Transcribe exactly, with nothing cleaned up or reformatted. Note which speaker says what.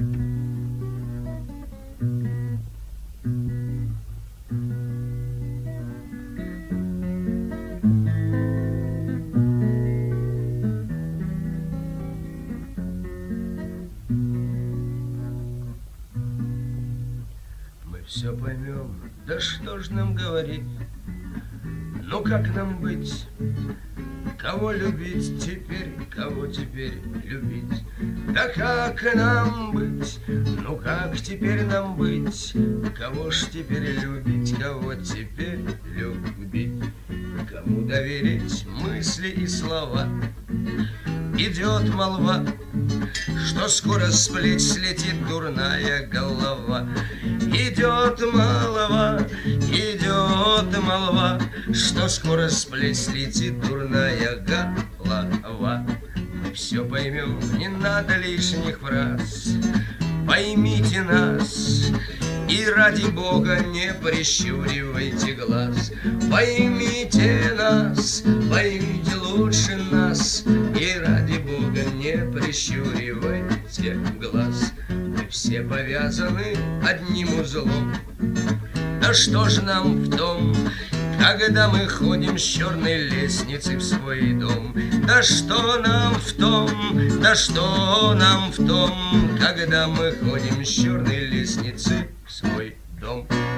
Speaker 1: Все поймем, да что ж нам говорить? Ну как нам быть? Кого любить теперь, кого теперь любить? Да как нам быть? Ну как теперь нам быть? Кого ж теперь любить, кого теперь любить? Кому доверить мысли и слова? Идет молва, что скоро с плеч слетит дурная голова. Идет молва, идет молва, что скоро с плеч слетит дурная голова. Мы все поймем, не надо лишних фраз. Поймите нас и ради Бога не прищуривайте глаз. Поймите нас, поймите лучше нас, и ради Бога не прищуривайте глаз. Мы все повязаны одним узлом. Да что ж нам в том, когда мы ходим с черной лестницы в свой дом? Да что нам в том, да что нам в том, когда мы ходим с черной лестницы в свой дом?